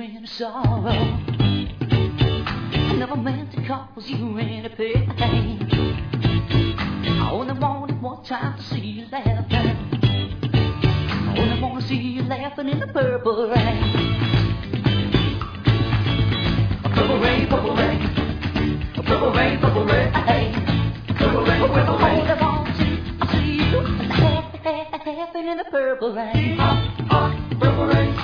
any sorrow. I never meant to cause you any pain. I only wanted one time to see you laughing. I only want to see you laughing in the purple rain. Purple rain, purple rain. Purple rain, purple rain. Purple rain, purple rain. I only want to see you laughing in the purple rain. Purple rain.